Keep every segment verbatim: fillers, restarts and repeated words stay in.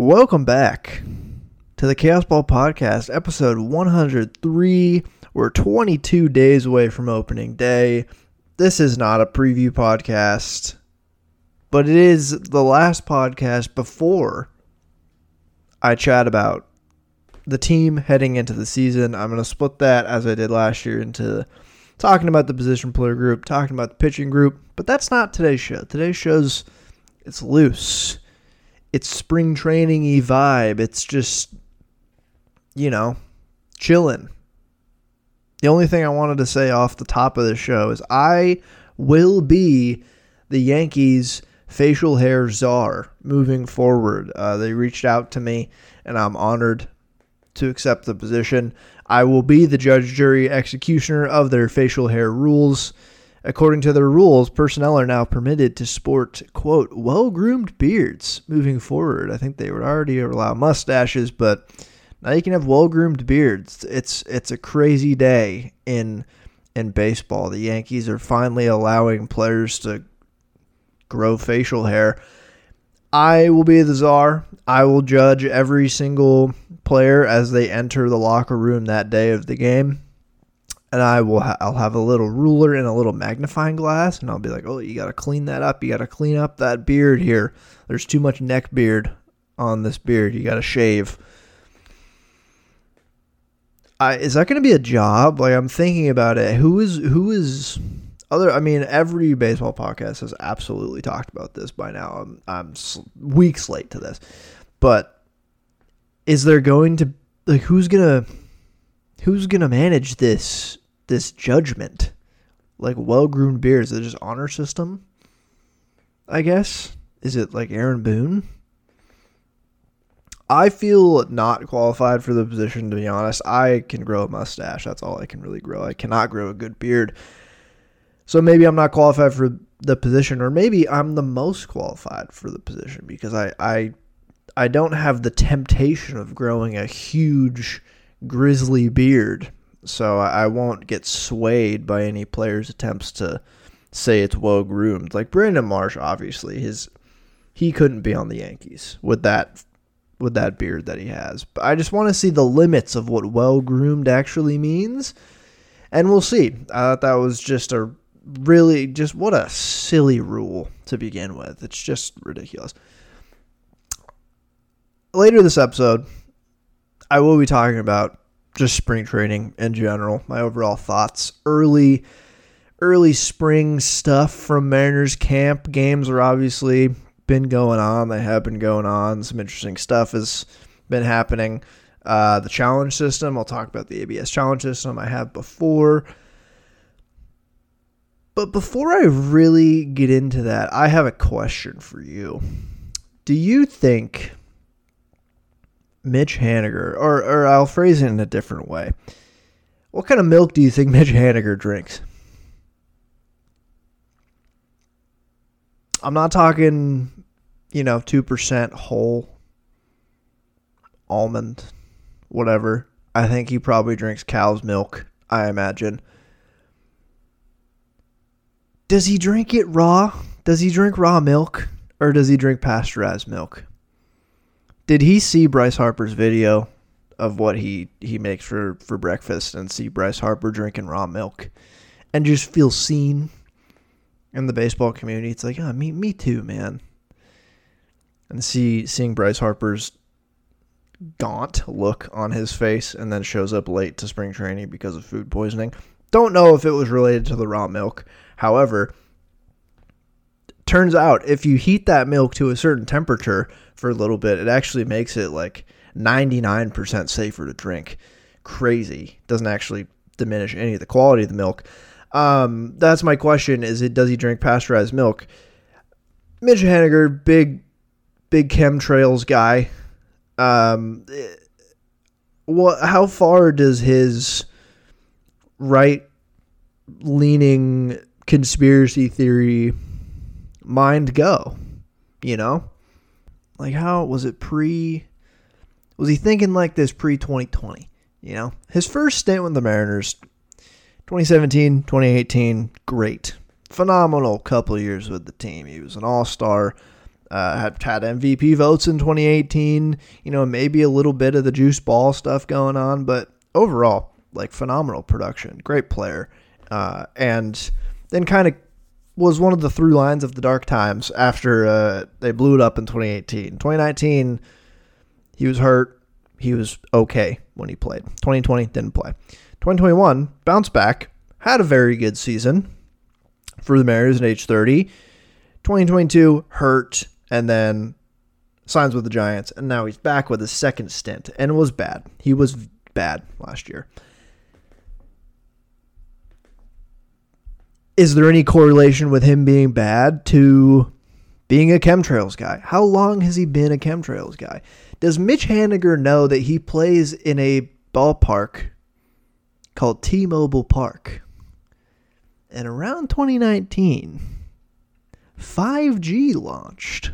Welcome back to the Chaos Ball Podcast, episode one hundred three. We're twenty-two days away from opening day. This is not a preview podcast, but it is the last podcast before I chat about the team heading into the season. I'm going to split that, as I did last year, into talking about the position player group, talking about the pitching group, but that's not today's show. Today's show's, it's loose. It's spring training-y vibe. It's just, you know, chilling. The only thing I wanted to say off the top of the show is I will be the Yankees facial hair czar moving forward. Uh, they reached out to me, and I'm honored to accept the position. I will be the judge, jury, executioner of their facial hair rules. According to their rules, personnel are now permitted to sport, quote, well-groomed beards moving forward. I think they would already allow mustaches, but now you can have well-groomed beards. It's it's a crazy day in in baseball. The Yankees are finally allowing players to grow facial hair. I will be the czar. I will judge every single player as they enter the locker room that day of the game. And I will ha- I'll have a little ruler and a little magnifying glass, and I'll be like, oh, you got to clean that up. You got to clean up that beard here. There's too much neck beard on this beard. You got to shave. I, is that going to be a job? Like, I'm thinking about it. Who is who is other? I mean, every baseball podcast has absolutely talked about this by now. I'm, I'm weeks late to this, but is there going to like who's gonna who's gonna manage this this judgment? Like well-groomed beards, is it just honor system? I guess. Is it like Aaron Boone? I feel not qualified for the position, to be honest. I can grow a mustache. That's all I can really grow. I cannot grow a good beard. So maybe I'm not qualified for the position, or maybe I'm the most qualified for the position because I I, I don't have the temptation of growing a huge grizzly beard. So I won't get swayed by any player's attempts to say it's well-groomed. Like Brandon Marsh, obviously, his he couldn't be on the Yankees with that with that beard that he has. But I just want to see the limits of what well-groomed actually means, and we'll see. I thought that was just a really, just what a silly rule to begin with. It's just ridiculous. Later this episode, I will be talking about just spring training in general, my overall thoughts. Early, early spring stuff from Mariners camp. Games are obviously been going on. They have been going on. Some interesting stuff has been happening. Uh, the challenge system, I'll talk about the A B S challenge system I have before. But before I really get into that, I have a question for you. Do you think Mitch Haniger, or, or I'll phrase it in a different way, what kind of milk do you think Mitch Haniger drinks? I'm not talking, you know, two percent whole almond, whatever. I think he probably drinks cow's milk, I imagine. Does he drink it raw? Does he drink raw milk? Or does he drink pasteurized milk? Did he see Bryce Harper's video of what he, he makes for, for breakfast and see Bryce Harper drinking raw milk and just feel seen in the baseball community? It's like, oh, me, me too, man. And see seeing Bryce Harper's gaunt look on his face and then shows up late to spring training because of food poisoning. Don't know if it was related to the raw milk. However, turns out if you heat that milk to a certain temperature for a little bit, it actually makes it like ninety-nine percent safer to drink. Crazy. Doesn't actually diminish any of the quality of the milk. Um, that's my question. Is it, does he drink pasteurized milk? Mitch Haniger, big, big chemtrails guy. Um, what, how far does his right-leaning conspiracy theory mind go? You know? Like, how was it pre, was he thinking like this pre twenty twenty? You know, his first stint with the Mariners, twenty seventeen, twenty eighteen, great. Phenomenal couple years with the team. He was an all-star. Uh, had, had M V P votes in twenty eighteen, you know, maybe a little bit of the juice ball stuff going on, but overall, like, phenomenal production, great player. Uh, and then kind of was one of the through lines of the dark times after uh, they blew it up in twenty eighteen. twenty nineteen, he was hurt. He was okay when he played. twenty twenty, didn't play. twenty twenty-one, bounced back, had a very good season for the Mariners at age thirty. twenty twenty-two, hurt, and then signs with the Giants, and now he's back with his second stint, and it was bad. He was bad last year. Is there any correlation with him being bad to being a chemtrails guy? How long has he been a chemtrails guy? Does Mitch Haniger know that he plays in a ballpark called T-Mobile Park? And around twenty nineteen, five G launched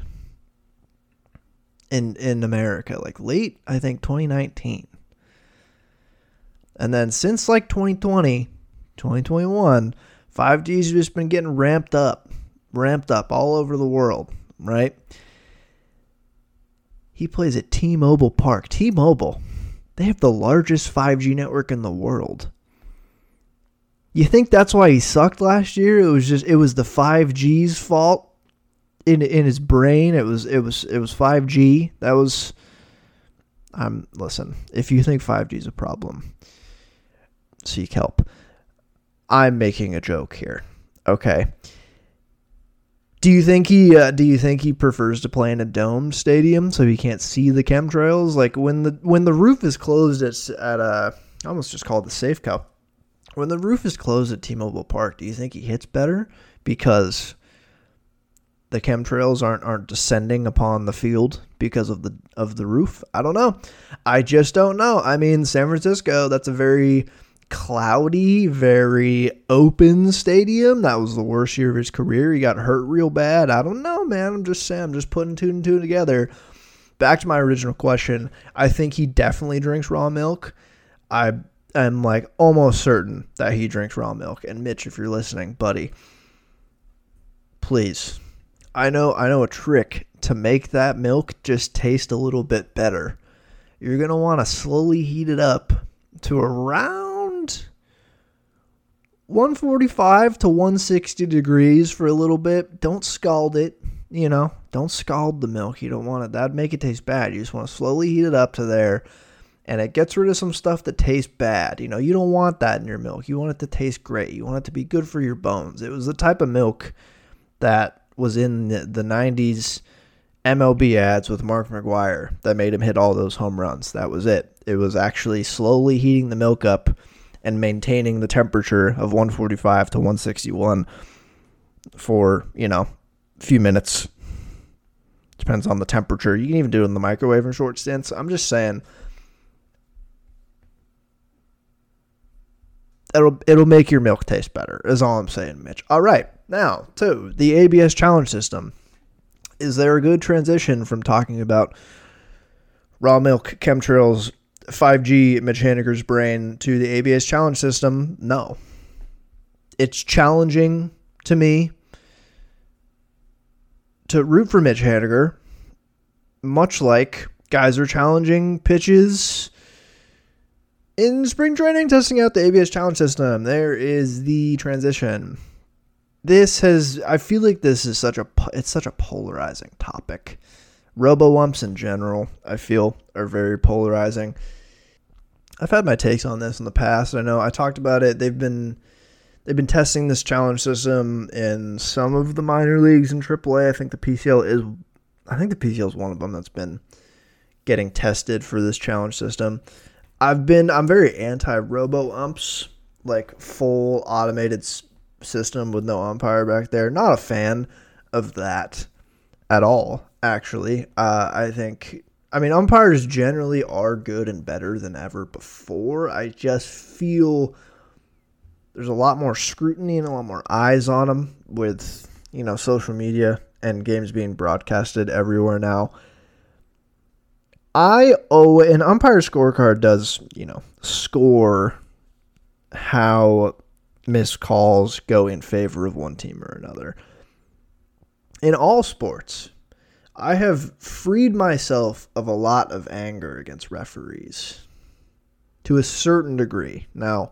in in America, like late, I think, twenty nineteen. And then since like twenty twenty, twenty twenty-one, five G's just been getting ramped up, ramped up all over the world, right? He plays at T-Mobile Park. T-Mobile, they have the largest five G network in the world. You think that's why he sucked last year? It was just it was the five G's fault in in his brain. It was it was it was five G. That was I'm listen, if you think five G is a problem, seek help. I'm making a joke here. Okay. Do you think he uh, do you think he prefers to play in a domed stadium so he can't see the chemtrails? Like when the when the roof is closed at at a I almost just called the Safeco. When the roof is closed at T-Mobile Park, do you think he hits better because the chemtrails aren't aren't descending upon the field because of the of the roof? I don't know. I just don't know. I mean, San Francisco, that's a very cloudy, very open stadium. That was the worst year of his career. He got hurt real bad. I don't know, man. I'm just saying. I'm just putting two and two together. Back to my original question. I think he definitely drinks raw milk. I am like almost certain that he drinks raw milk. And Mitch, if you're listening, buddy, please. I know I know a trick to make that milk just taste a little bit better. You're going to want to slowly heat it up to around one forty-five to one sixty degrees for a little bit. Don't scald it, you know. Don't scald the milk. You don't want it. That'd make it taste bad. You just want to slowly heat it up to there, and it gets rid of some stuff that tastes bad. You know, you don't want that in your milk. You want it to taste great. You want it to be good for your bones. It was the type of milk that was in the nineties M L B ads with Mark McGwire that made him hit all those home runs. That was it. It was actually slowly heating the milk up and maintaining the temperature of one forty-five to one sixty-one for, you know, a few minutes. Depends on the temperature. You can even do it in the microwave in short stints. I'm just saying, it'll it'll make your milk taste better, is all I'm saying, Mitch. All right, now, to the A B S challenge system. Is there a good transition from talking about raw milk, chemtrails, five G, Mitch Haniger's brain to the A B S challenge system? No. It's challenging to me to root for Mitch Haniger, much like guys are challenging pitches in spring training, testing out the A B S challenge system. There is the transition. This has, I feel like this is such a, it's such a polarizing topic. Robo-umps in general, I feel, are very polarizing. I've had my takes on this in the past. I know I talked about it. They've been, they've been testing this challenge system in some of the minor leagues in triple A. I think the P C L is, I think the P C L is one of them that's been getting tested for this challenge system. I've been, I'm very anti-robo-umps, like full automated s- system with no umpire back there. Not a fan of that at all, actually. Uh, I think, I mean, umpires generally are good and better than ever before. I just feel there's a lot more scrutiny and a lot more eyes on them with, you know, social media and games being broadcasted everywhere now. I owe, an umpire scorecard does, you know, score how missed calls go in favor of one team or another. In all sports, I have freed myself of a lot of anger against referees to a certain degree. Now,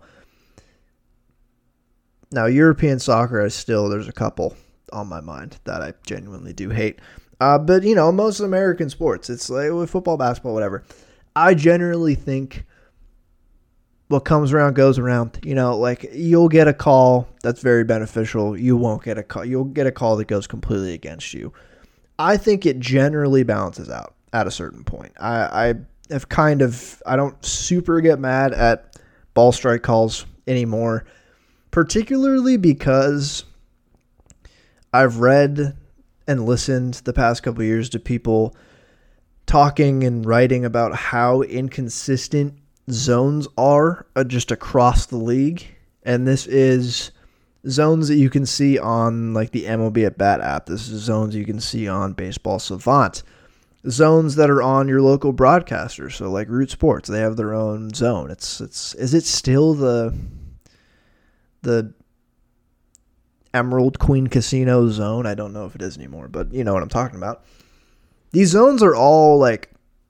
now European soccer is still, there's a couple on my mind that I genuinely do hate. Uh, but, you know, most American sports, it's like with football, basketball, whatever. I generally think what comes around goes around. You know, like you'll get a call that's very beneficial. You won't get a call. You'll get a call that goes completely against you. I think it generally balances out at a certain point. I, I have kind of, I don't super get mad at ball strike calls anymore, particularly because I've read and listened the past couple of years to people talking and writing about how inconsistent zones are uh, just across the league. And this is zones that you can see on like the M L B at Bat app. This is zones you can see on Baseball Savant. Zones that are on your local broadcaster. So like Root Sports, they have their own zone. It's it's is it still the the Emerald Queen Casino zone? I don't know if it is anymore, but you know what I'm talking about. These zones are all like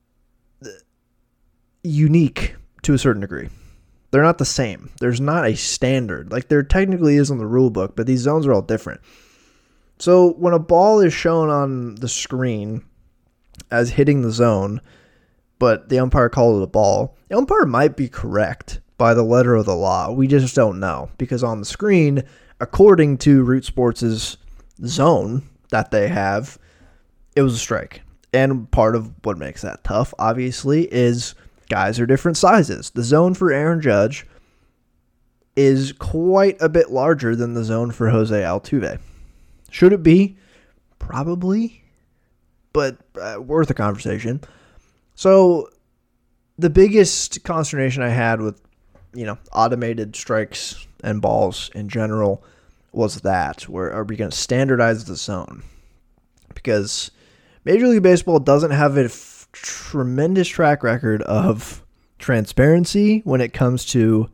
unique to a certain degree. They're not the same. There's not a standard. Like there technically is on the rule book, but these zones are all different. So when a ball is shown on the screen as hitting the zone, but the umpire called it a ball, the umpire might be correct by the letter of the law. We just don't know because on the screen, according to Root Sports' zone that they have, it was a strike. And part of what makes that tough, obviously, is guys are different sizes. The zone for Aaron Judge is quite a bit larger than the zone for Jose Altuve. Should it be? Probably. But uh, worth a conversation. So the biggest consternation I had with, you know, automated strikes and balls in general was that. Where are we going to standardize the zone? Because Major League Baseball doesn't have a f- tremendous track record of transparency when it comes to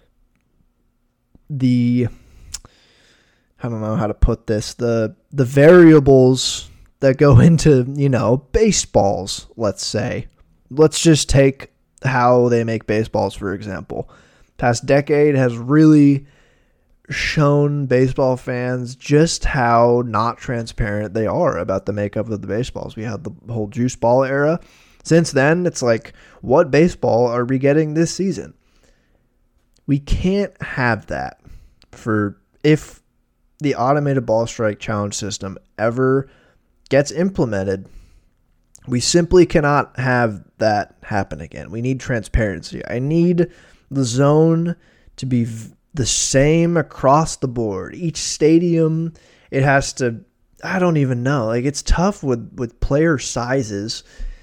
the, I don't know how to put this, the the variables that go into, you know, baseballs, let's say. Let's just take how they make baseballs, for example. Past decade has really shown baseball fans just how not transparent they are about the makeup of the baseballs. We had the whole juice ball era. Since then, it's like, what baseball are we getting this season? We can't have that for if the automated ball strike challenge system ever gets implemented. We simply cannot have that happen again. We need transparency. I need the zone to be v- the same across the board. Each stadium, it has to, I don't even know. Like, it's tough with, with player sizes.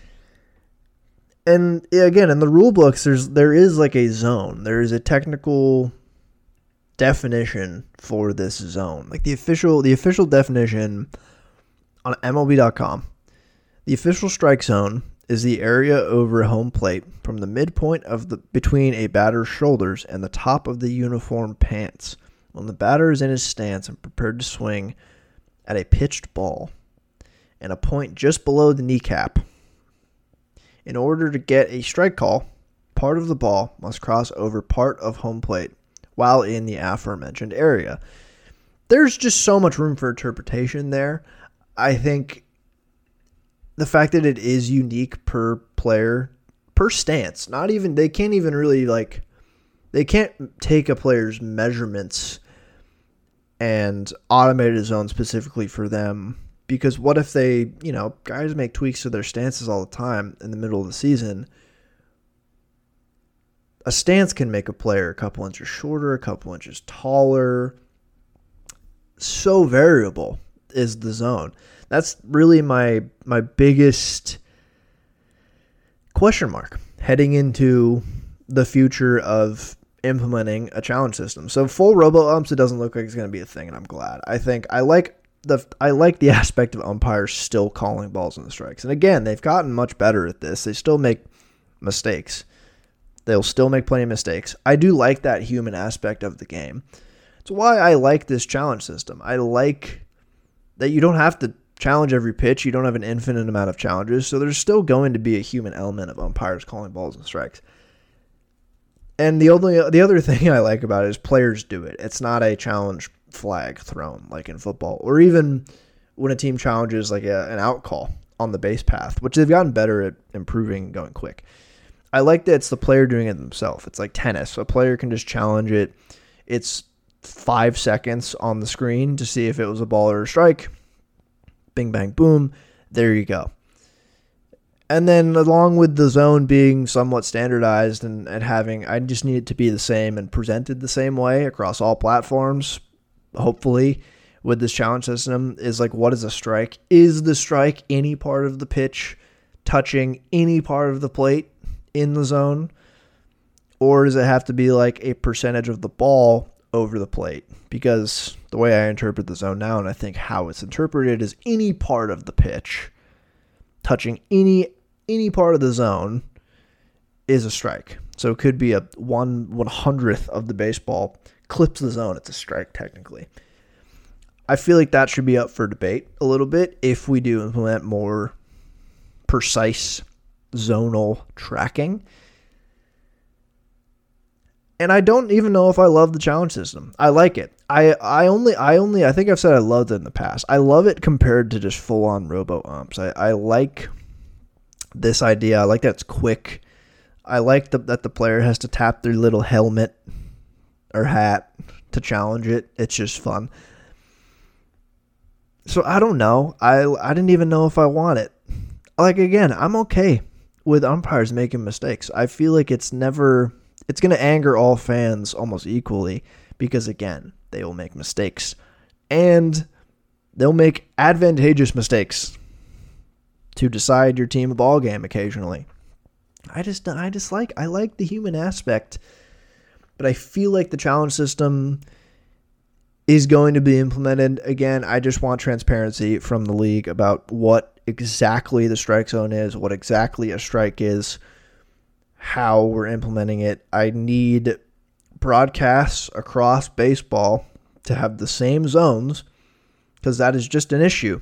And again, in the rule books, there's there is like a zone. There is a technical definition for this zone. Like the official the official definition on M L B dot com. The official strike zone is the area over home plate from the midpoint of the between a batter's shoulders and the top of the uniform pants when the batter is in his stance and prepared to swing at a pitched ball, and a point just below the kneecap. In order to get a strike call, part of the ball must cross over part of home plate while in the aforementioned area. There's just so much room for interpretation there. I think the fact that it is unique per player, per stance, not even, they can't even really like, they can't take a player's measurements and automate a zone specifically for them. Because what if they, you know, guys make tweaks to their stances all the time in the middle of the season. A stance can make a player a couple inches shorter, a couple inches taller. So variable is the zone. That's really my my biggest question mark heading into the future of implementing a challenge system. So full robo umps, it doesn't look like it's going to be a thing, and I'm glad. I think I like the I like the aspect of umpires still calling balls and strikes. And again, they've gotten much better at this. They still make mistakes. They'll still make plenty of mistakes. I do like that human aspect of the game. It's why I like this challenge system. I like that you don't have to challenge every pitch. You don't have an infinite amount of challenges, so there's still going to be a human element of umpires calling balls and strikes. And the only the other thing I like about it is players do it. It's not a challenge flag thrown like in football, or even when a team challenges like a, an out call on the base path, which they've gotten better at improving and going quick. I like that it's the player doing it themselves. It's like tennis. A player can just challenge it. It's five seconds on the screen to see if it was a ball or a strike. Bing, bang, boom. There you go. And then along with the zone being somewhat standardized and, and having, I just need it to be the same and presented the same way across all platforms, hopefully, with this challenge system, is like, what is a strike? Is the strike any part of the pitch touching any part of the plate in the zone? Or does it have to be like a percentage of the ball over the plate? Because the way I interpret the zone now, and I think how it's interpreted, is any part of the pitch touching any any part of the zone is a strike. So it could be a one one hundredth of the baseball clips the zone. It's a strike technically. I feel like that should be up for debate a little bit if we do implement more precise zonal tracking. And I don't even know if I love the challenge system. I like it. I, I only, I only, I think I've said I loved it in the past. I love it compared to just full on robo umps. I, I like this idea. I like that it's quick. I like the, that the player has to tap their little helmet or hat to challenge it. It's just fun. So I don't know. I, I didn't even know if I want it. Like, again, I'm okay with umpires making mistakes. I feel like it's never, it's going to anger all fans almost equally because, again, they will make mistakes. And they'll make advantageous mistakes to decide your team a ball game occasionally. I just, I just like, I like the human aspect, but I feel like the challenge system is going to be implemented. Again, I just want transparency from the league about what exactly the strike zone is, what exactly a strike is, how we're implementing it. I need broadcasts across baseball to have the same zones, because that is just an issue.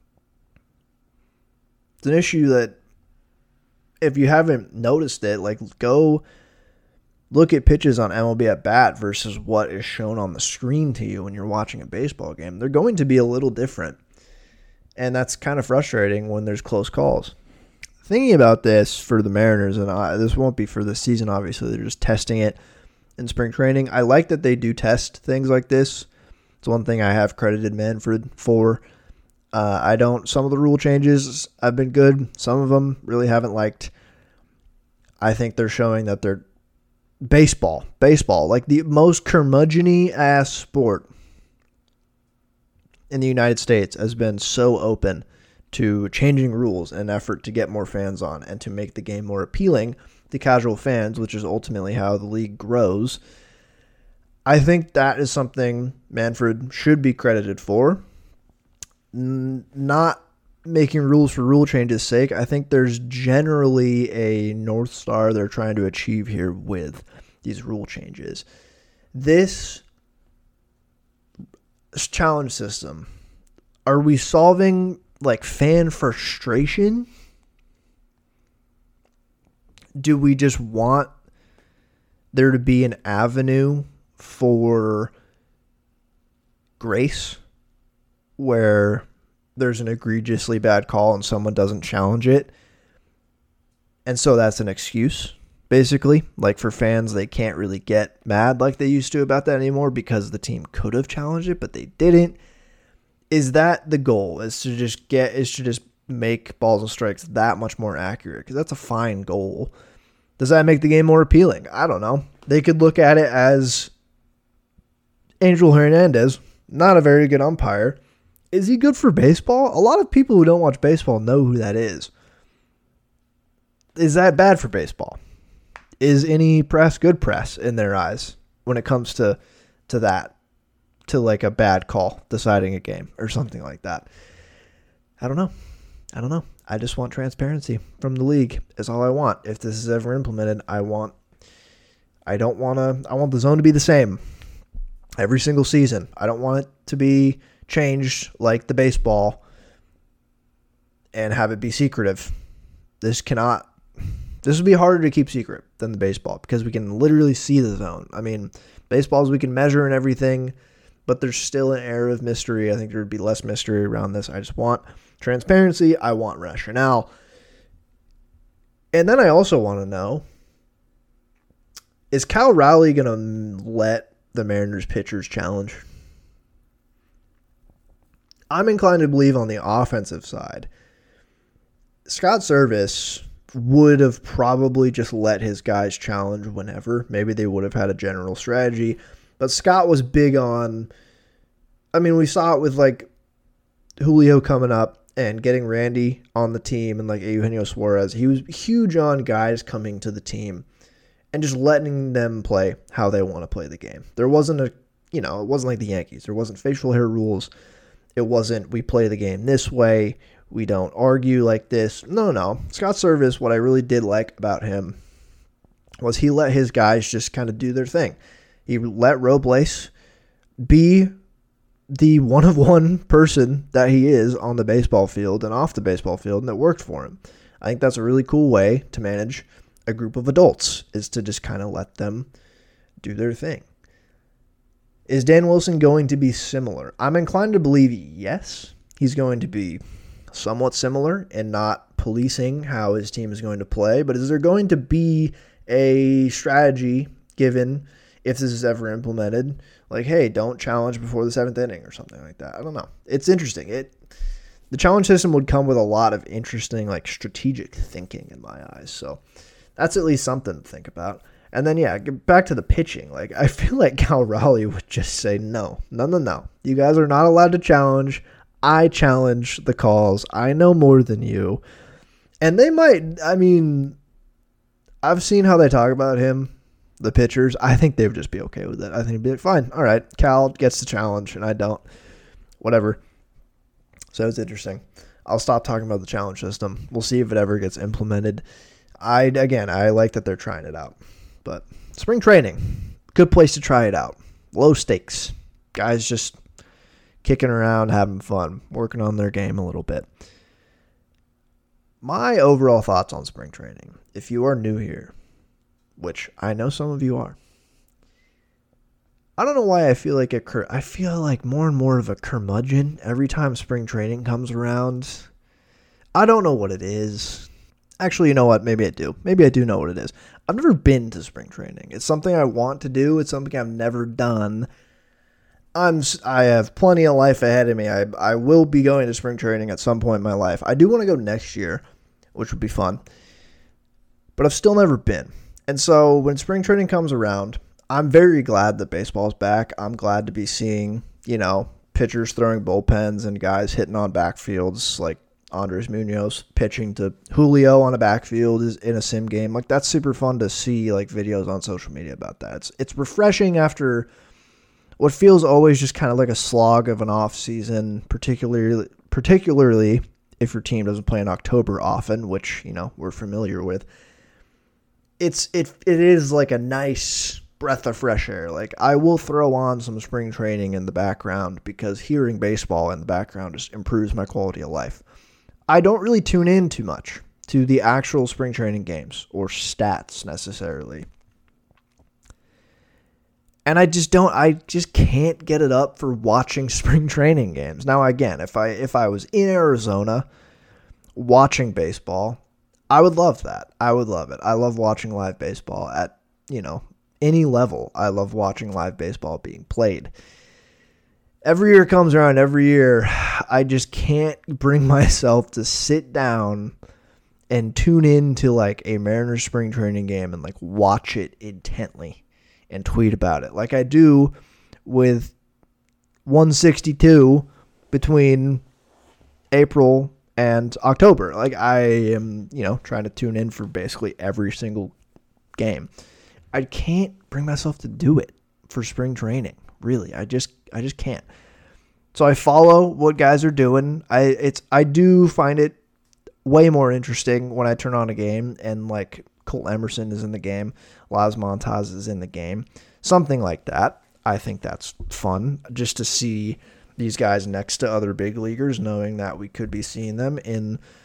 It's an issue that if you haven't noticed it, like, go look at pitches on M L B At Bat versus what is shown on the screen to you when you're watching a baseball game. They're going to be a little different. And that's kind of frustrating when there's close calls. Thinking about this for the Mariners, and I, this won't be for this season, obviously. They're just testing it in spring training. I like that they do test things like this. It's one thing I have credited Manfred for. Uh, I don't, some of the rule changes have been good. Some of them really haven't liked. I think they're showing that they're baseball, baseball, like the most curmudgeon-y ass sport in the United States, has been so open to changing rules in an effort to get more fans on and to make the game more appealing to casual fans, which is ultimately how the league grows. I think that is something Manfred should be credited for. N- not making rules for rule change's sake. I think there's generally a North Star they're trying to achieve here with these rule changes. This challenge system, are we solving like fan frustration? Do we just want there to be an avenue for grace where there's an egregiously bad call and someone doesn't challenge it, and so that's an excuse, basically? Like, for fans, they can't really get mad like they used to about that anymore because the team could have challenged it, but they didn't. Is that the goal? Is to just get, is to just make balls and strikes that much more accurate? Because that's a fine goal. Does that make the game more appealing? I don't know. They could look at it as Angel Hernandez, not a very good umpire. Is he good for baseball? A lot of people who don't watch baseball know who that is. Is that bad for baseball? Is any press good press in their eyes when it comes to, to that? To like a bad call deciding a game or something like that. I don't know. I don't know. I just want transparency from the league. Is all I want. If this is ever implemented, I want, I don't want to, I want the zone to be the same every single season. I don't want it to be changed like the baseball and have it be secretive. This cannot, this would be harder to keep secret than the baseball because we can literally see the zone. I mean, baseballs we can measure and everything, but there's still an air of mystery. I think there would be less mystery around this. I just want transparency. I want rationale. And then I also want to know, is Cal Raleigh going to let the Mariners pitchers challenge? I'm inclined to believe on the offensive side, Scott Servais would have probably just let his guys challenge whenever. Maybe they would have had a general strategy. But Scott was big on, I mean, we saw it with like Julio coming up and getting Randy on the team and like Eugenio Suarez. He was huge on guys coming to the team and just letting them play how they want to play the game. There wasn't a, you know, it wasn't like the Yankees. There wasn't facial hair rules. It wasn't, we play the game this way. We don't argue like this. No, no. Scott Servais, what I really did like about him was he let his guys just kind of do their thing. He let Robles be the one-of-one person that he is on the baseball field and off the baseball field, and it worked for him. I think that's a really cool way to manage a group of adults, is to just kind of let them do their thing. Is Dan Wilson going to be similar? I'm inclined to believe yes. He's going to be somewhat similar and not policing how his team is going to play, but is there going to be a strategy given if this is ever implemented? Like, hey, don't challenge before the seventh inning or something like that. I don't know. It's interesting. It the challenge system would come with a lot of interesting, like, strategic thinking in my eyes. So that's at least something to think about. And then, yeah, get back to the pitching. Like, I feel like Cal Raleigh would just say, no, no, no, no. You guys are not allowed to challenge. I challenge the calls. I know more than you. And they might, I mean, I've seen how they talk about him, the pitchers. I think they would just be okay with it. I think they'd be like, fine, all right, Cal gets the challenge and I don't. Whatever. So it's interesting. I'll stop talking about the challenge system. We'll see if it ever gets implemented. I, again, I like that they're trying it out. But spring training, good place to try it out. Low stakes. Guys just kicking around, having fun, working on their game a little bit. My overall thoughts on spring training, if you are new here, which I know some of you are, I don't know why I feel like a cur- I feel like more and more of a curmudgeon every time spring training comes around. I don't know what it is. Actually, you know what? Maybe I do. Maybe I do know what it is. I've never been to spring training. It's something I want to do. It's something I've never done. I'm I have plenty of life ahead of me. I I will be going to spring training at some point in my life. I do want to go next year, which would be fun. But I've still never been. And so when spring training comes around, I'm very glad that baseball's back. I'm glad to be seeing, you know, pitchers throwing bullpens and guys hitting on backfields like Andres Munoz pitching to Julio on a backfield is in a sim game. Like, that's super fun to see, like, videos on social media about that. It's it's refreshing after what feels always just kind of like a slog of an off season, particularly particularly if your team doesn't play in October often, which, you know, we're familiar with. It's it it is like a nice breath of fresh air. Like, I will throw on some spring training in the background because hearing baseball in the background just improves my quality of life. I don't really tune in too much to the actual spring training games or stats necessarily. And I just don't, I just can't get it up for watching spring training games. Now, again, if I if I was in Arizona watching baseball, I would love that. I would love it. I love watching live baseball at, you know, any level. I love watching live baseball being played. Every year comes around, every year, I just can't bring myself to sit down and tune in to like a Mariners spring training game and like watch it intently and tweet about it. Like I do with one sixty-two between April and October. Like I am, you know, trying to tune in for basically every single game. I can't bring myself to do it for spring training. Really, I just I just can't. So I follow what guys are doing. I it's I do find it way more interesting when I turn on a game and like Colt Emerson is in the game, Las Montas is in the game, something like that. I think that's fun just to see these guys next to other big leaguers, knowing that we could be seeing them in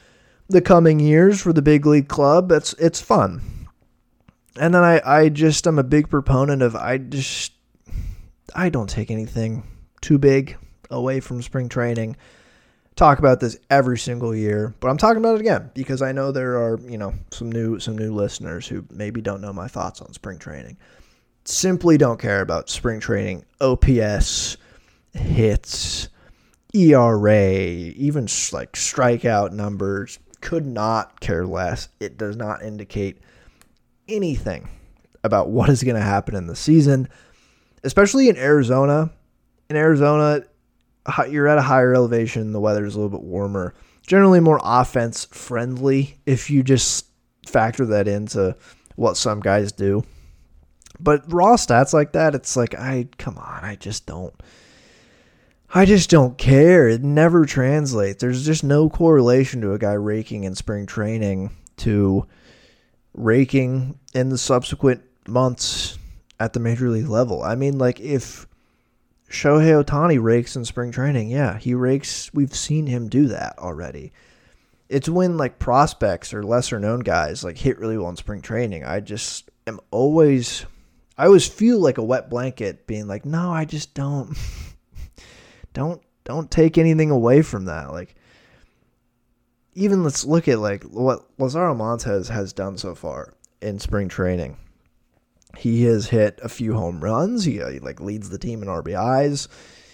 the coming years for the big league club. It's it's fun. And then I, I just am a big proponent of I just I don't take anything too big away from spring training. Talk about this every single year, but I'm talking about it again because I know there are, you know, some new some new listeners who maybe don't know my thoughts on spring training. Simply don't care about spring training, O P S, hits, E R A, even like strikeout numbers. Could not care less. It does not indicate anything about what is going to happen in the season, especially in Arizona. In Arizona, you're at a higher elevation. The weather is a little bit warmer. Generally more offense friendly if you just factor that into what some guys do. But raw stats like that, it's like, I come on, I just don't. I just don't care. It never translates. There's just no correlation to a guy raking in spring training to raking in the subsequent months at the major league level. I mean, like, if Shohei Ohtani rakes in spring training, yeah, he rakes. We've seen him do that already. It's when, like, prospects or lesser-known guys, like, hit really well in spring training. I just am always... I always feel like a wet blanket being like, no, I just don't... Don't don't take anything away from that. Like, even let's look at like what Lazaro Montes has done so far in spring training. He has hit a few home runs. He, he like leads the team in R B Is.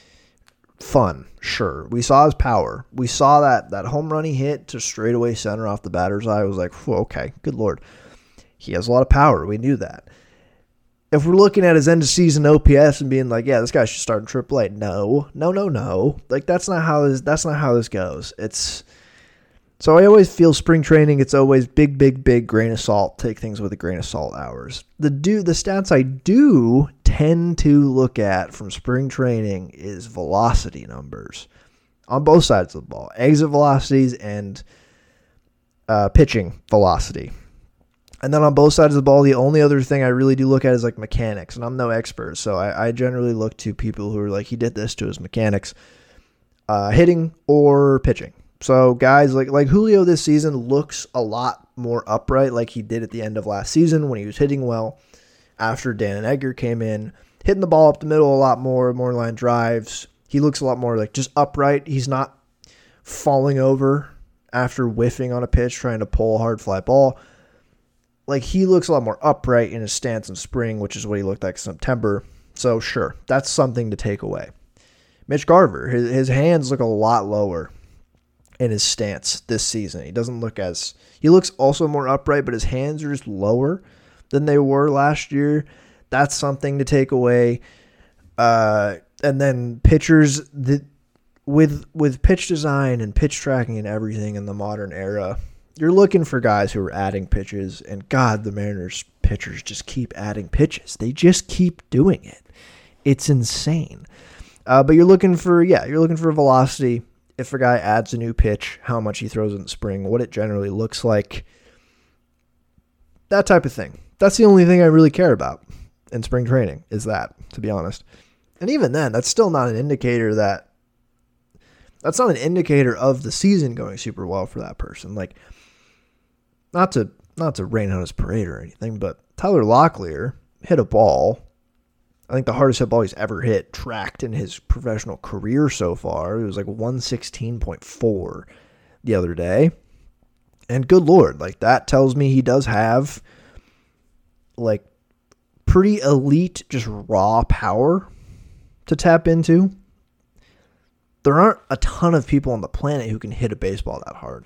Fun, sure. We saw his power. We saw that that home run he hit to straightaway center off the batter's eye. I was like, okay, good Lord. He has a lot of power. We knew that. If we're looking at his end of season O P S and being like, yeah, this guy should start in triple A. No, no, no, no. Like, that's not how this, that's not how this goes. It's, so I always feel spring training, it's always big, big, big grain of salt. Take things with a grain of salt hours. The do, the stats I do tend to look at from spring training is velocity numbers on both sides of the ball. Exit velocities and uh, pitching velocity. And then on both sides of the ball, the only other thing I really do look at is like mechanics. And I'm no expert, so I, I generally look to people who are like, he did this to his mechanics, uh, hitting or pitching. So guys like like Julio this season looks a lot more upright like he did at the end of last season when he was hitting well after Dan and Edgar came in, hitting the ball up the middle a lot more, more line drives. He looks a lot more like just upright. He's not falling over after whiffing on a pitch, trying to pull a hard fly ball. Like, he looks a lot more upright in his stance in spring, which is what he looked like in September. So, sure, that's something to take away. Mitch Garver, his, his hands look a lot lower in his stance this season. He doesn't look as... He looks also more upright, but his hands are just lower than they were last year. That's something to take away. Uh, and then pitchers, that with with pitch design and pitch tracking and everything in the modern era... You're looking for guys who are adding pitches, and God, the Mariners pitchers just keep adding pitches. They just keep doing it. It's insane. Uh, but you're looking for, yeah, you're looking for velocity. If a guy adds a new pitch, how much he throws in the spring, what it generally looks like, that type of thing. That's the only thing I really care about in spring training, is that, to be honest. And even then, that's still not an indicator that, that's not an indicator of the season going super well for that person. Like, Not to not to rain on his parade or anything, but Tyler Locklear hit a ball, I think the hardest hit ball he's ever hit, tracked in his professional career so far. It was like one sixteen point four the other day. And good Lord, like, that tells me he does have, like, pretty elite, just raw power to tap into. There aren't a ton of people on the planet who can hit a baseball that hard.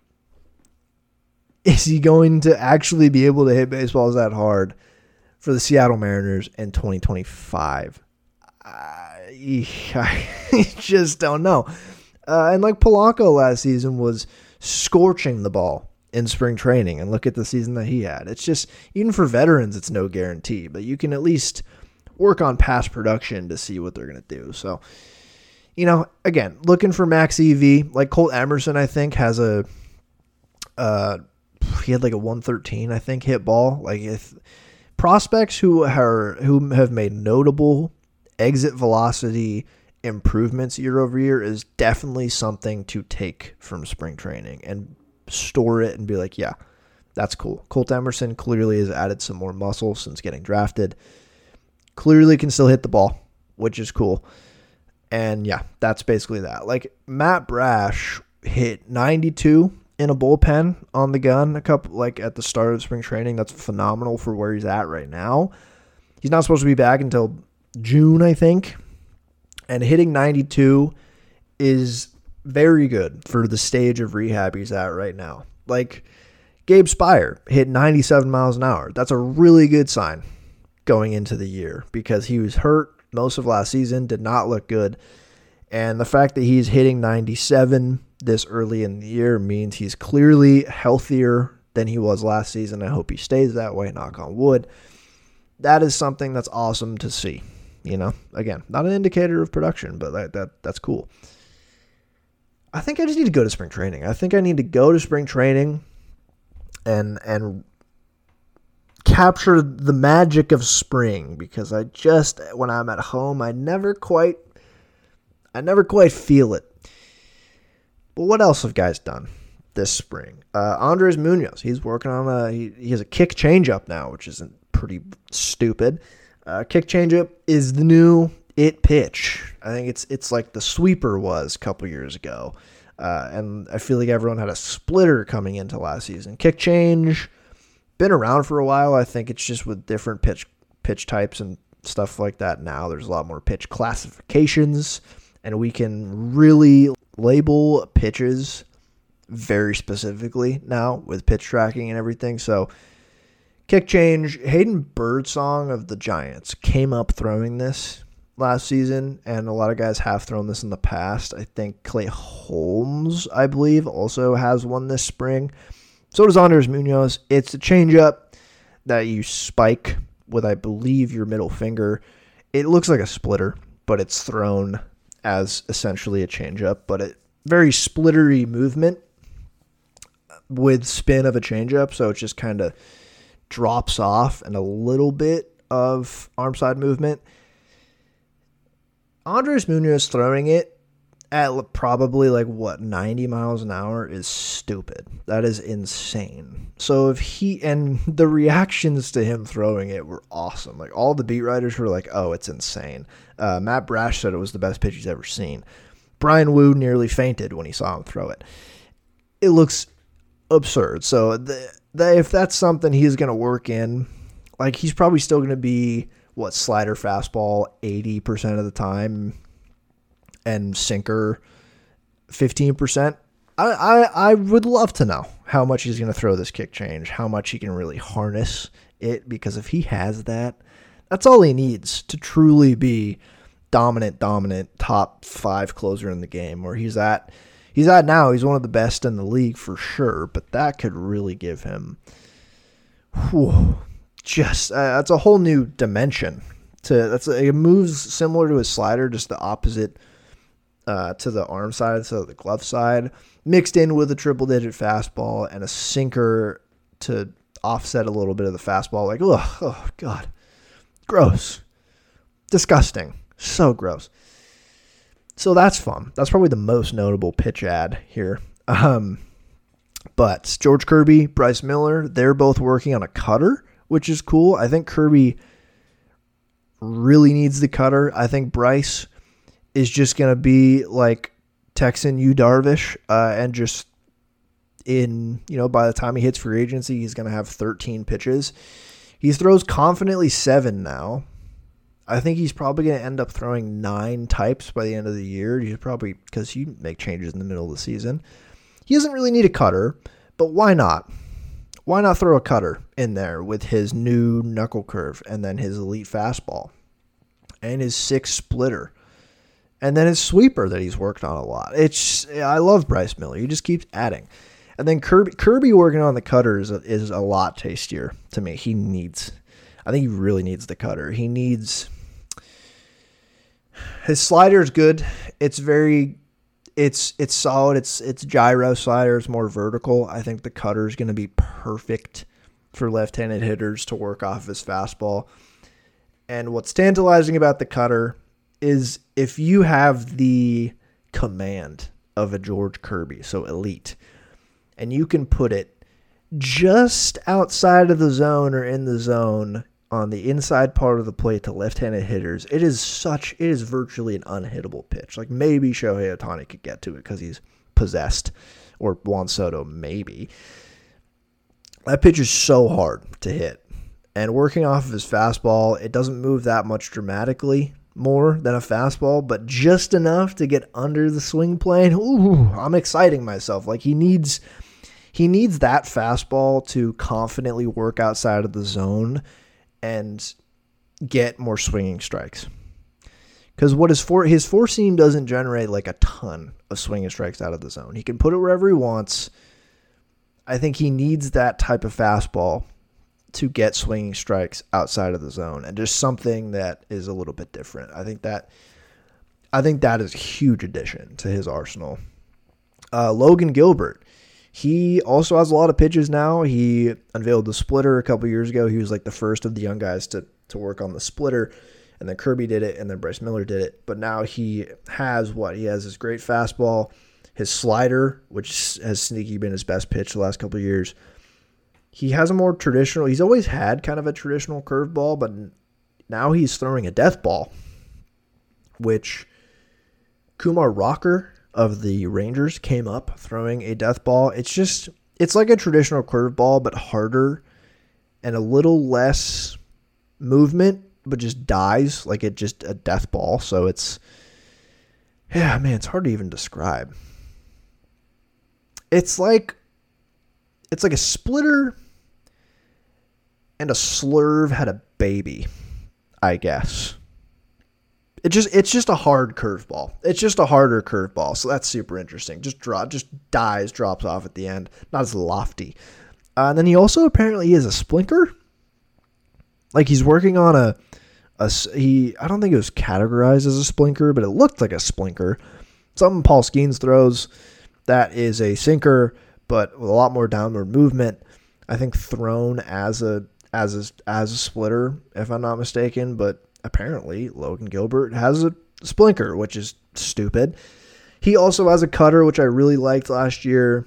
Is he going to actually be able to hit baseballs that hard for the Seattle Mariners in twenty twenty-five? I, I just don't know. Uh, and like Polanco last season was scorching the ball in spring training, and look at the season that he had. It's just, even for veterans, it's no guarantee, but you can at least work on past production to see what they're going to do. So, you know, again, looking for max E V, like Colt Emerson, I think, has a, uh, he had like a one thirteen, I think, hit ball. Like, if prospects who are who have made notable exit velocity improvements year over year is definitely something to take from spring training and store it and be like, yeah, that's cool. Colt Emerson clearly has added some more muscle since getting drafted. Clearly can still hit the ball, which is cool. And yeah, that's basically that. Like, Matt Brash hit ninety-two in a bullpen on the gun a couple, like at the start of spring training. That's phenomenal for where he's at right now. He's not supposed to be back until June, I think. And hitting ninety-two is very good for the stage of rehab he's at right now. Like, Gabe Spire hit ninety-seven miles an hour. That's a really good sign going into the year because he was hurt most of last season, did not look good. And the fact that he's hitting ninety-seven this early in the year means he's clearly healthier than he was last season. I hope he stays that way, knock on wood. That is something that's awesome to see. You know, again, not an indicator of production, but that, that that's cool. I think I just need to go to spring training. I think I need to go to spring training and and capture the magic of spring, because I just, when I'm at home, I never quite I never quite feel it. But what else have guys done this spring? Uh, Andres Munoz, he's working on a he, he has a kick changeup now, which isn't pretty stupid. Uh, kick changeup is the new it pitch. I think it's it's like the sweeper was a couple years ago. Uh, and I feel like everyone had a splitter coming into last season. Kick change, been around for a while. I think it's just with different pitch pitch types and stuff like that now. There's a lot more pitch classifications, and we can really label pitches very specifically now with pitch tracking and everything. So kick change, Hayden Birdsong of the Giants came up throwing this last season, and a lot of guys have thrown this in the past. I think Clay Holmes, I believe, also has one this spring. So does Andres Munoz. It's a changeup that you spike with, I believe, your middle finger. It looks like a splitter, but it's thrown as essentially a changeup, but it very splittery movement with spin of a changeup, so it just kind of drops off and a little bit of arm side movement. Andres Munoz throwing it at probably like what ninety miles an hour is stupid. That is insane. So if he, and the reactions to him throwing it were awesome. Like, all the beat writers were like, "Oh, it's insane." Uh, Matt Brash said it was the best pitch he's ever seen. Brian Wu nearly fainted when he saw him throw it. It looks absurd. So the, the, if that's something he's going to work in, like, he's probably still going to be what, slider fastball eighty percent of the time and sinker fifteen percent. I, I, I would love to know how much he's going to throw this kick change, how much he can really harness it, because if he has that, that's all he needs to truly be dominant, dominant, top five closer in the game, where he's at. He's at now. He's one of the best in the league for sure, but that could really give him whew, just uh, that's a whole new dimension. To that's a, it moves similar to his slider, just the opposite uh, to the arm side, so the glove side, mixed in with a triple digit fastball and a sinker to offset a little bit of the fastball. Like, ugh, oh god, gross, disgusting, so gross. So that's fun. That's probably the most notable pitch ad here. Um, but George Kirby, Bryce Miller, they're both working on a cutter, which is cool. I think Kirby really needs the cutter. I think Bryce is just going to be like Texan Yu Darvish, uh, and just in, you know, by the time he hits free agency, he's going to have thirteen pitches. He throws confidently seven now. I think he's probably going to end up throwing nine types by the end of the year. He's probably, because you make changes in the middle of the season. He doesn't really need a cutter, but why not? Why not throw a cutter in there with his new knuckle curve and then his elite fastball and his six splitter and then his sweeper that he's worked on a lot? It's I love Bryce Miller. He just keeps adding. And then Kirby, Kirby working on the cutter is a, is a lot tastier to me. He needs, I think he really needs the cutter. He needs, his slider is good. It's very, it's it's solid. It's it's gyro slider. It's more vertical. I think the cutter is going to be perfect for left-handed hitters to work off his fastball. And what's tantalizing about the cutter is if you have the command of a George Kirby, so elite, and you can put it just outside of the zone or in the zone on the inside part of the plate to left-handed hitters, it is such, it is virtually an unhittable pitch. Like maybe Shohei Ohtani could get to it because he's possessed, or Juan Soto maybe. That pitch is so hard to hit. And working off of his fastball, it doesn't move that much dramatically more than a fastball, but just enough to get under the swing plane. Ooh, I'm exciting myself. Like he needs he needs that fastball to confidently work outside of the zone and get more swinging strikes. Because what his four his four seam doesn't generate like a ton of swinging strikes out of the zone. He can put it wherever he wants. I think he needs that type of fastball to get swinging strikes outside of the zone, and just something that is a little bit different. I think that I think that is a huge addition to his arsenal. Uh, Logan Gilbert, he also has a lot of pitches now. He unveiled the splitter a couple years ago. He was like the first of the young guys to to work on the splitter, and then Kirby did it, and then Bryce Miller did it. But now he has what? He has his great fastball, his slider, which has sneaky been his best pitch the last couple of years. He has a more traditional, he's always had kind of a traditional curveball, but now he's throwing a death ball, which Kumar Rocker of the Rangers came up throwing a death ball. It's just, it's like a traditional curveball, but harder and a little less movement, but just dies like it just a death ball. So it's, yeah, man, it's hard to even describe. It's like, it's like a splitter and a slurve had a baby, I guess. It just it's just a hard curveball. It's just a harder curveball, so that's super interesting. Just drop, just dies, drops off at the end. Not as lofty. Uh, and then he also apparently is a splinker. Like he's working on a, a he. I don't think it was categorized as a splinker, but it looked like a splinker. Something Paul Skeens throws that is a sinker, but with a lot more downward movement. I think thrown as a as a as a splitter, if I'm not mistaken. But apparently Logan Gilbert has a splinker, which is stupid. He also has a cutter, which I really liked last year.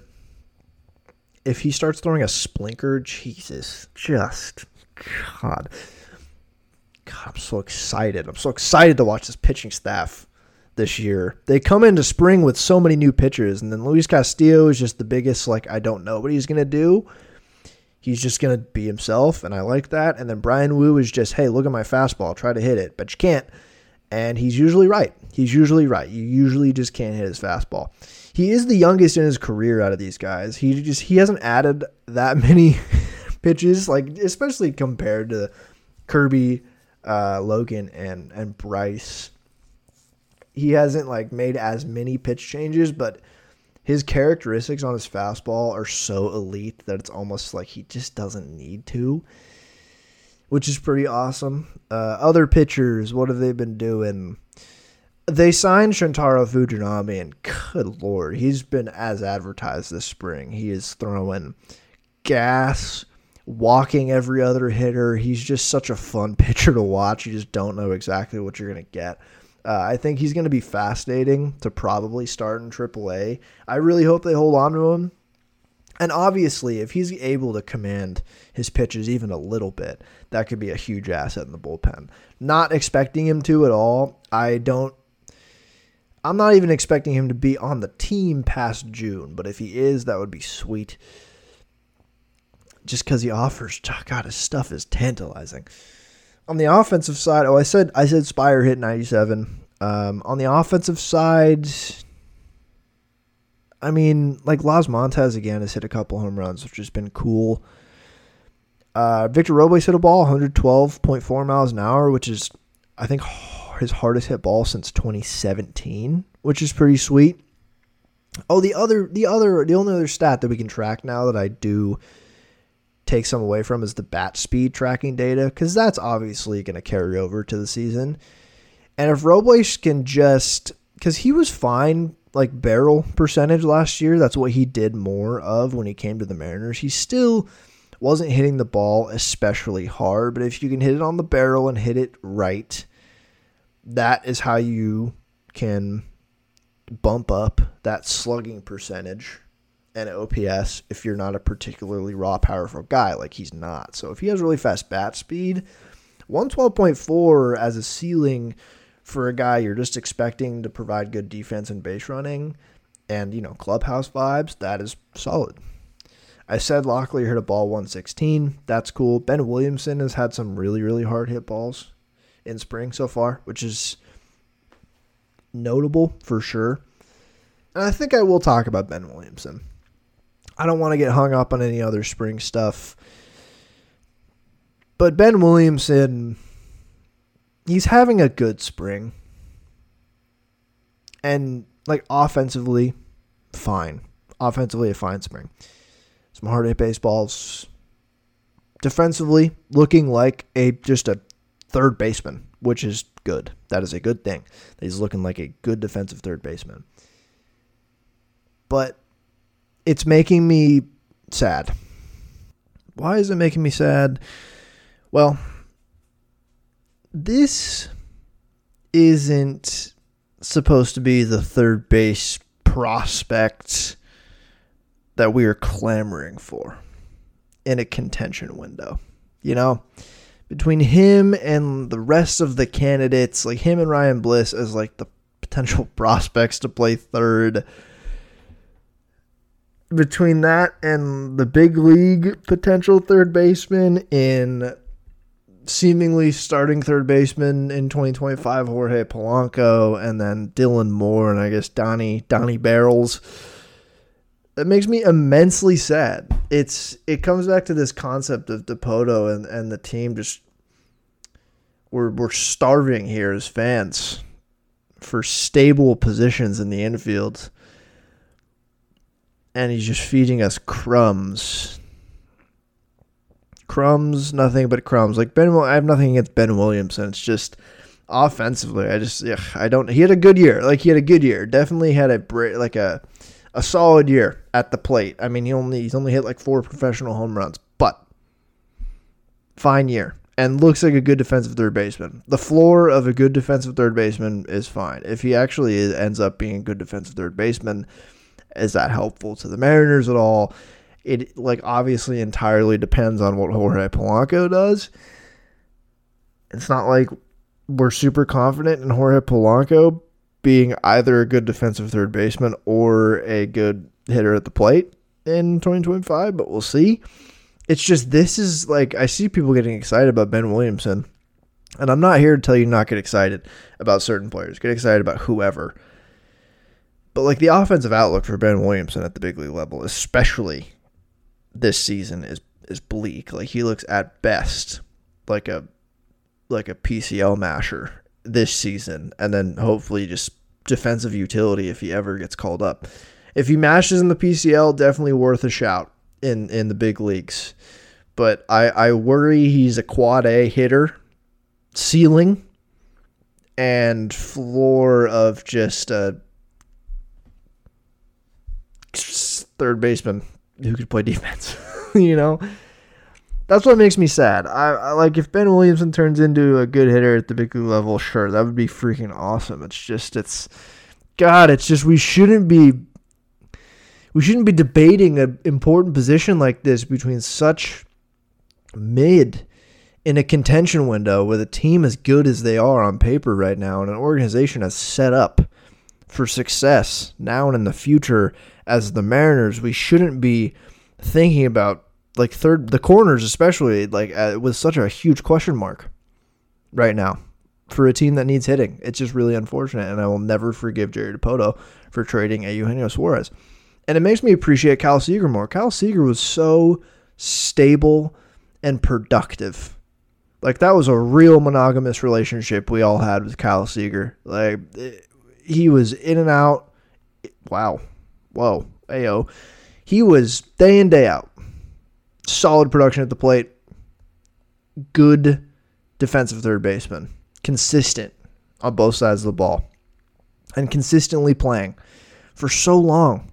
If he starts throwing a splinker, Jesus, just God, God, I'm so excited. I'm so excited to watch this pitching staff this year. They come into spring with so many new pitchers, and then Luis Castillo is just the biggest, like, I don't know what he's going to do. He's just going to be himself, and I like that. And then Brian Wu is just, hey, look at my fastball, try to hit it, but you can't. And he's usually right. He's usually right. You usually just can't hit his fastball. He is the youngest in his career out of these guys. He just he hasn't added that many pitches, like especially compared to Kirby, uh, Logan, and and Bryce. He hasn't like made as many pitch changes, but his characteristics on his fastball are so elite that it's almost like he just doesn't need to, which is pretty awesome. Uh, other pitchers, what have they been doing? They signed Shintaro Fujinami, and good Lord, he's been as advertised this spring. He is throwing gas, walking every other hitter. He's just such a fun pitcher to watch. You just don't know exactly what you're going to get. Uh, I think he's going to be fascinating to probably start in triple A. I really hope they hold on to him. And obviously, if he's able to command his pitches even a little bit, that could be a huge asset in the bullpen. Not expecting him to at all. I don't, I'm not even expecting him to be on the team past June, but if he is, that would be sweet. Just because he offers, God, his stuff is tantalizing. On the offensive side, oh, I said I said Spire hit ninety-seven. Um, on the offensive side, I mean, like Las Montes again has hit a couple home runs, which has been cool. Uh, Victor Robles hit a ball, one twelve point four miles an hour, which is, I think, his hardest hit ball since twenty seventeen, which is pretty sweet. Oh, the other, the other, the only other stat that we can track now that I do take some away from is the bat speed tracking data, because that's obviously going to carry over to the season. And if Robles can just, because he was fine, like barrel percentage last year, that's what he did more of when he came to the Mariners. He still wasn't hitting the ball especially hard, but if you can hit it on the barrel and hit it right, that is how you can bump up that slugging percentage and O P S if you're not a particularly raw, powerful guy like he's not. So if he has really fast bat speed, one twelve point four as a ceiling for a guy you're just expecting to provide good defense and base running and, you know, clubhouse vibes, that is solid. I said Locklear hit a ball one sixteen. That's cool. Ben Williamson has had some really, really hard hit balls in spring so far, which is notable for sure. And I think I will talk about Ben Williamson. I don't want to get hung up on any other spring stuff. But Ben Williamson, he's having a good spring. And, like, offensively, fine. Offensively, a fine spring. Some hard hit baseballs. Defensively, looking like a just a third baseman, which is good. That is a good thing. He's looking like a good defensive third baseman. But it's making me sad. Why is it making me sad? Well, this isn't supposed to be the third base prospect that we are clamoring for in a contention window. You know, between him and the rest of the candidates, like him and Ryan Bliss as like the potential prospects to play third, between that and the big league potential third baseman in seemingly starting third baseman in twenty twenty-five, Jorge Polanco, and then Dylan Moore, and I guess Donnie Donnie Barrels, it makes me immensely sad. It's it comes back to this concept of Dipoto and, and the team just we're we're starving here as fans for stable positions in the infield. And he's just feeding us crumbs. Crumbs, nothing but crumbs. Like Ben, I have nothing against Ben Williamson. It's just offensively, I just, ugh, I don't. He had a good year. Like he had a good year. Definitely had a like a a solid year at the plate. I mean, he only he's only hit like four professional home runs, but fine year and looks like a good defensive third baseman. The floor of a good defensive third baseman is fine. If he actually is, ends up being a good defensive third baseman. Is that helpful to the Mariners at all? It like obviously entirely depends on what Jorge Polanco does. It's not like we're super confident in Jorge Polanco being either a good defensive third baseman or a good hitter at the plate in twenty twenty-five, but we'll see. It's just this is like I see people getting excited about Ben Williamson, and I'm not here to tell you not get excited about certain players. Get excited about whoever. But like the offensive outlook for Ben Williamson at the big league level, especially this season, is is bleak. Like he looks at best like a like a P C L masher this season, and then hopefully just defensive utility if he ever gets called up. If he mashes in the P C L, definitely worth a shout in, in the big leagues. But I, I worry he's a quad A hitter, ceiling, and floor of just a third baseman who could play defense. You know, that's what makes me sad. I, I like if Ben Williamson turns into a good hitter at the big league level, sure, that would be freaking awesome. It's just, it's God, it's just we shouldn't be we shouldn't be debating an important position like this between such mid in a contention window with a team as good as they are on paper right now and an organization as set up for success now and in the future as the Mariners. We shouldn't be thinking about like third, the corners especially, like uh, with such a huge question mark right now for a team that needs hitting. It's just really unfortunate, and I will never forgive Jerry Dipoto for trading a Eugenio Suarez. And it makes me appreciate Kyle Seager more. Kyle Seager was so stable and productive. Like that was a real monogamous relationship we all had with Kyle Seager. Like it, he was in and out. Wow. Whoa. Ayo. He was day in, day out. Solid production at the plate. Good defensive third baseman. Consistent on both sides of the ball. And consistently playing for so long.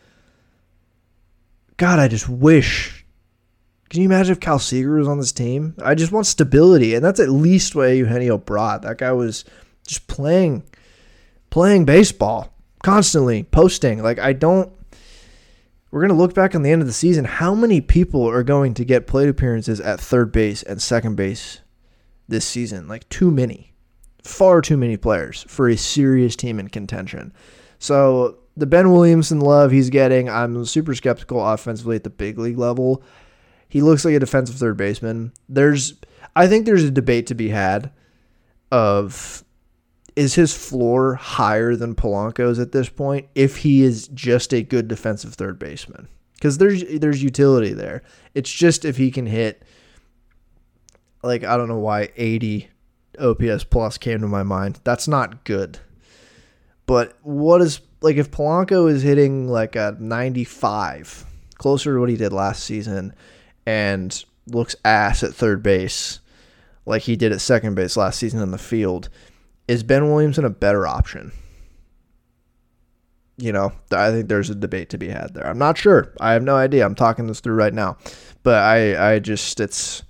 God, I just wish. Can you imagine if Kyle Seager was on this team? I just want stability. And that's at least what Eugenio brought. That guy was just playing playing baseball constantly, posting. Like, I don't we're going to look back on the end of the season. How many people are going to get plate appearances at third base and second base this season? Like, too many. Far too many players for a serious team in contention. So the Ben Williamson love he's getting, I'm super skeptical offensively at the big league level. He looks like a defensive third baseman. There's, I think there's a debate to be had of, is his floor higher than Polanco's at this point if he is just a good defensive third baseman? Because there's there's utility there. It's just if he can hit, like, I don't know why eighty O P S plus came to my mind. That's not good. But what is, like, if Polanco is hitting like a ninety-five, closer to what he did last season, and looks ass at third base like he did at second base last season in the field, is Ben Williamson a better option? You know, I think there's a debate to be had there. I'm not sure. I have no idea. I'm talking this through right now. But I, I just, it's,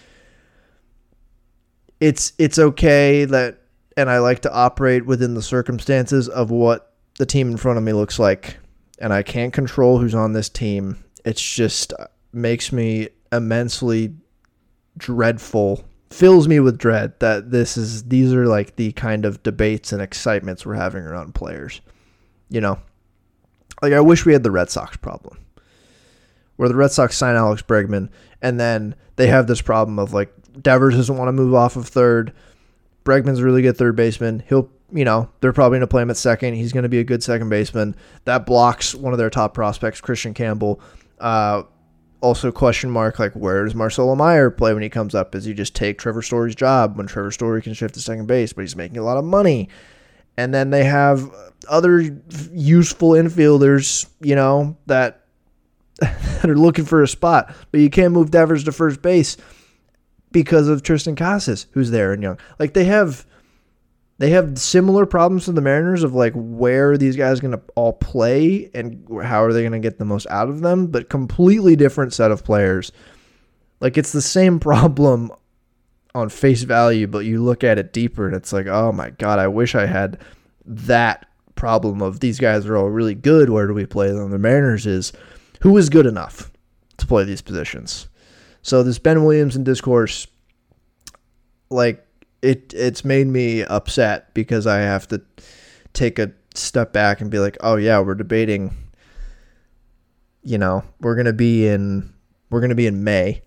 it's, it's okay that, and I like to operate within the circumstances of what the team in front of me looks like. And I can't control who's on this team. It's just makes me immensely dreadful, fills me with dread that this is, these are like the kind of debates and excitements we're having around players. You know, like, I wish we had the Red Sox problem where the Red Sox sign Alex Bregman and then they have this problem of, like, Devers doesn't want to move off of third. Bregman's a really good third baseman. He'll, you know, they're probably going to play him at second. He's going to be a good second baseman. That blocks one of their top prospects, Christian Campbell. Uh, Also, question mark, like, where does Marcelo Meyer play when he comes up? Does he just take Trevor Story's job when Trevor Story can shift to second base, but he's making a lot of money? And then they have other useful infielders, you know, that, that are looking for a spot, but you can't move Devers to first base because of Tristan Casas, who's there and young. Like, they have... They have similar problems to the Mariners of, like, where are these guys going to all play and how are they going to get the most out of them, but completely different set of players. Like, it's the same problem on face value, but you look at it deeper and it's like, oh my God, I wish I had that problem of these guys are all really good. Where do we play them? The Mariners is who is good enough to play these positions. So this Ben Williamson discourse, like, It it's made me upset because I have to take a step back and be like, oh yeah, we're debating, you know, we're gonna be in we're gonna be in May,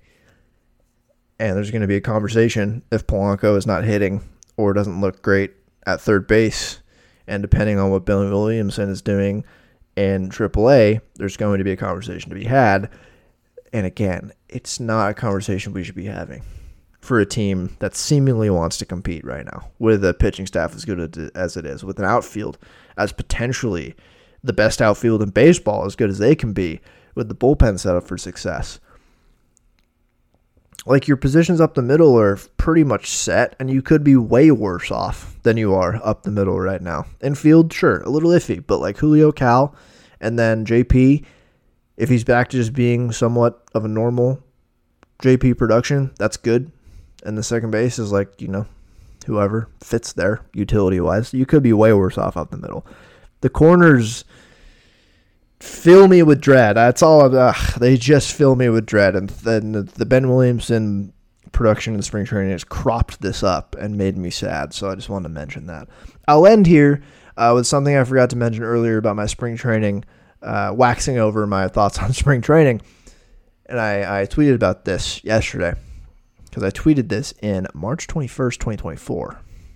and there's gonna be a conversation if Polanco is not hitting or doesn't look great at third base, and depending on what Ben Williamson is doing in triple A, there's going to be a conversation to be had. And again, it's not a conversation we should be having for a team that seemingly wants to compete right now with a pitching staff as good as it is, with an outfield as potentially the best outfield in baseball, as good as they can be, with the bullpen set up for success. Like, your positions up the middle are pretty much set, and you could be way worse off than you are up the middle right now. Infield, sure, a little iffy, but like Julio, Cal, and then J P, if he's back to just being somewhat of a normal J P production, that's good. And the second base is like, you know, whoever fits there utility-wise. You could be way worse off up the middle. The corners fill me with dread. That's all. Ugh, they just fill me with dread. And then the Ben Williamson production in spring training has cropped this up and made me sad. So I just wanted to mention that. I'll end here uh, with something I forgot to mention earlier about my spring training, uh, waxing over my thoughts on spring training. And I, I tweeted about this yesterday, because I tweeted this in March twenty-first, twenty twenty-four.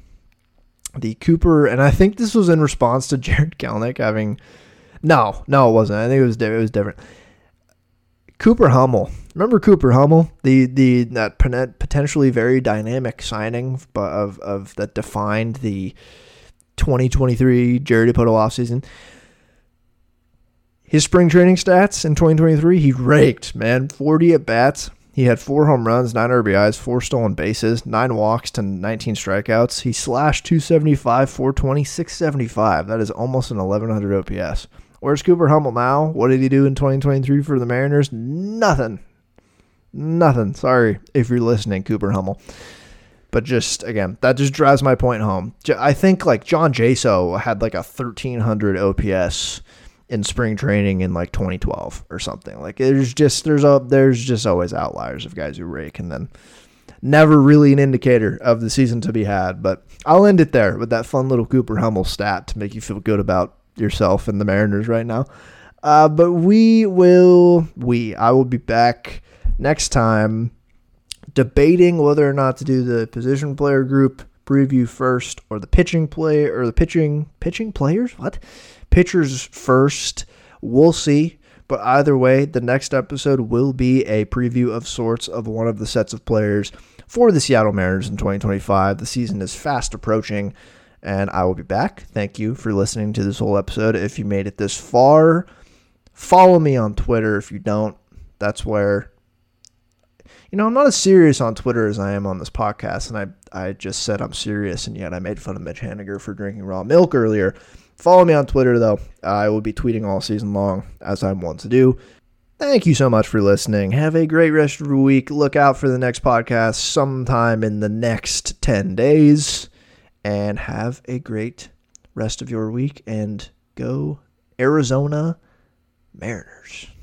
The Cooper, and I think this was in response to Jared Kelenic having, no, no, it wasn't. I think it was, it was different. Cooper Hummel. Remember Cooper Hummel? The, the, that potentially very dynamic signing of, of that defined the twenty twenty-three Jerry Dipoto offseason. His spring training stats in twenty twenty-three, he raked, man. forty at-bats. He had four home runs, nine R B Is, four stolen bases, nine walks to nineteen strikeouts. He slashed two seventy-five, four twenty, six seventy-five. That is almost an eleven hundred O P S. Where's Cooper Hummel now? What did he do in twenty twenty-three for the Mariners? Nothing. Nothing. Sorry if you're listening, Cooper Hummel. But just, again, that just drives my point home. I think, like, John Jaso had like a thirteen hundred O P S in spring training in like twenty twelve or something. Like there's just there's a there's just always outliers of guys who rake, and then never really an indicator of the season to be had. But I'll end it there with that fun little Cooper Hummel stat to make you feel good about yourself and the Mariners right now. Uh, but we will, we, I will be back next time debating whether or not to do the position player group preview first or the pitching play or the pitching, pitching players? What? Pitchers first. We'll see. But either way, the next episode will be a preview of sorts of one of the sets of players for the Seattle Mariners in twenty twenty-five. The season is fast approaching, and I will be back. Thank you for listening to this whole episode. If you made it this far, follow me on Twitter. If you don't, that's where, you know, I'm not as serious on Twitter as I am on this podcast, and I, I just said I'm serious, and yet I made fun of Mitch Haniger for drinking raw milk earlier. Follow me on Twitter, though. I will be tweeting all season long, as I'm wont to do. Thank you so much for listening. Have a great rest of your week. Look out for the next podcast sometime in the next ten days. And have a great rest of your week. And go Arizona Mariners.